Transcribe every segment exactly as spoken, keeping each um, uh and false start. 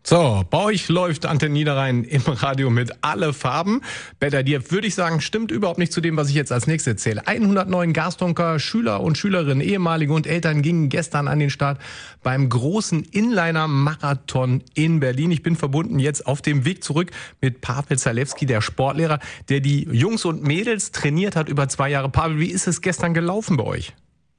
So, bei euch läuft Antenne Niederrhein im Radio mit Alle Farben. Better dir würde ich sagen, stimmt überhaupt nicht zu dem, was ich jetzt als nächstes erzähle. hundertneun Gastunker, Schüler und Schülerinnen, ehemalige und Eltern gingen gestern an den Start beim großen Inliner-Marathon in Berlin. Ich bin verbunden jetzt auf dem Weg zurück mit Pavel Zalewski, der Sportlehrer, der die Jungs und Mädels trainiert hat über zwei Jahre. Pavel, wie ist es gestern gelaufen bei euch?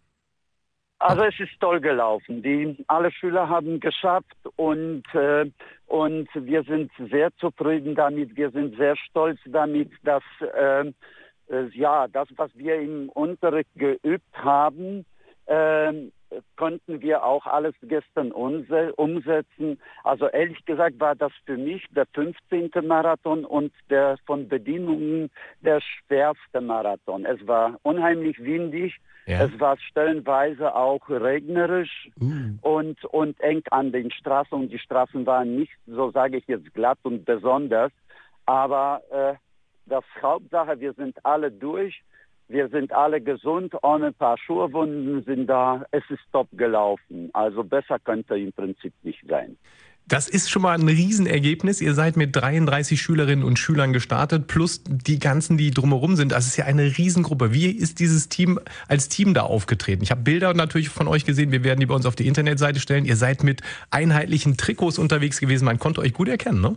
Also es ist toll gelaufen. Die alle Schüler haben geschafft und äh, und wir sind sehr zufrieden damit. Wir sind sehr stolz damit, dass äh, äh, ja das, was wir im Unterricht geübt haben, äh, konnten wir auch alles gestern umsetzen. Also ehrlich gesagt war das für mich der fünfzehnte Marathon und der von Bedingungen der schwerste Marathon. Es war unheimlich windig. Ja. Es war stellenweise auch regnerisch mm. und, und eng an den Straßen. Und die Straßen waren nicht, so sage ich jetzt, glatt und besonders. Aber äh, das Hauptsache, wir sind alle durch. Wir sind alle gesund, ohne ein paar Schurwunden sind da. Es ist top gelaufen. Also besser könnte im Prinzip nicht sein. Das ist schon mal ein Riesenergebnis. Ihr seid mit dreiunddreißig Schülerinnen und Schülern gestartet, plus die ganzen, die drumherum sind. Das ist ja eine Riesengruppe. Wie ist dieses Team als Team da aufgetreten? Ich habe Bilder natürlich von euch gesehen. Wir werden die bei uns auf die Internetseite stellen. Ihr seid mit einheitlichen Trikots unterwegs gewesen. Man konnte euch gut erkennen, ne?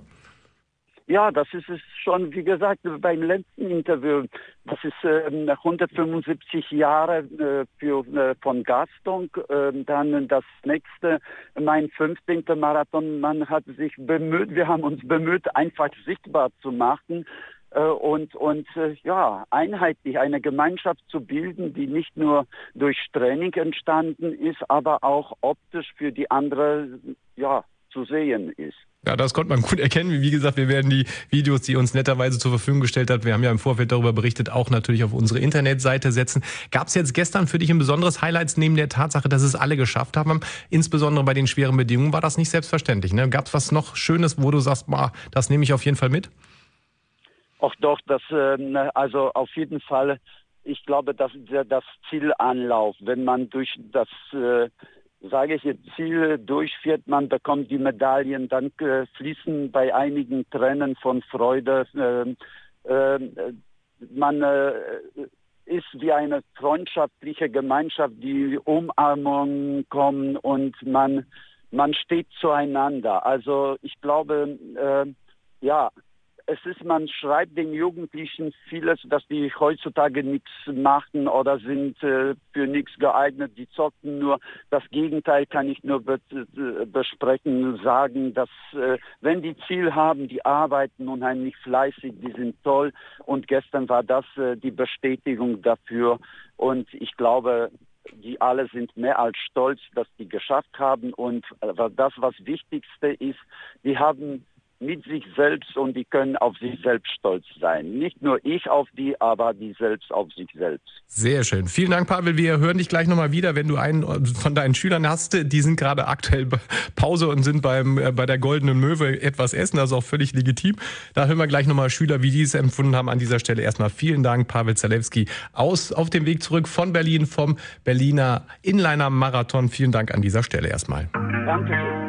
Ja, das ist es schon, wie gesagt, beim letzten Interview. Das ist äh, hundertfünfundsiebzig Jahre äh, für, äh, von Gastunk. Äh, dann das nächste, mein fünfzehnter Marathon. Man hat sich bemüht, wir haben uns bemüht, einfach sichtbar zu machen äh, und, und äh, ja, einheitlich eine Gemeinschaft zu bilden, die nicht nur durch Training entstanden ist, aber auch optisch für die andere ja, zu sehen ist. Ja, das konnte man gut erkennen. Wie gesagt, wir werden die Videos, die uns netterweise zur Verfügung gestellt hat, wir haben ja im Vorfeld darüber berichtet, auch natürlich auf unsere Internetseite setzen. Gab es jetzt gestern für dich ein besonderes Highlight neben der Tatsache, dass es alle geschafft haben? Insbesondere bei den schweren Bedingungen war das nicht selbstverständlich, ne? Gab es was noch Schönes, wo du sagst, boah, das nehme ich auf jeden Fall mit? Ach doch, das äh, also auf jeden Fall. Ich glaube, dass das Zielanlauf, wenn man durch das äh, sage ich jetzt, Ziel durchführt, man bekommt die Medaillen, dann äh, fließen bei einigen Tränen von Freude. Äh, äh, man äh, ist wie eine freundschaftliche Gemeinschaft, die Umarmung kommen und man, man steht zueinander. Also ich glaube, äh, ja, es ist, man schreibt den Jugendlichen vieles, dass die heutzutage nichts machen oder sind äh, für nichts geeignet, die zocken nur. Das Gegenteil kann ich nur be besprechen, sagen, dass äh, wenn die Ziel haben, die arbeiten unheimlich fleißig, die sind toll. Und gestern war das äh, die Bestätigung dafür. Und ich glaube, die alle sind mehr als stolz, dass die geschafft haben. Und äh, das, was Wichtigste ist, die haben mit sich selbst und die können auf sich selbst stolz sein. Nicht nur ich auf die, aber die selbst auf sich selbst. Sehr schön. Vielen Dank, Pavel. Wir hören dich gleich nochmal wieder, wenn du einen von deinen Schülern hast. Die sind gerade aktuell Pause und sind beim äh, bei der Goldenen Möwe etwas essen, also auch völlig legitim. Da hören wir gleich nochmal Schüler, wie die es empfunden haben. An dieser Stelle erstmal vielen Dank, Pavel Zalewski, aus auf dem Weg zurück von Berlin, vom Berliner Inliner-Marathon. Vielen Dank an dieser Stelle erstmal. Danke schön.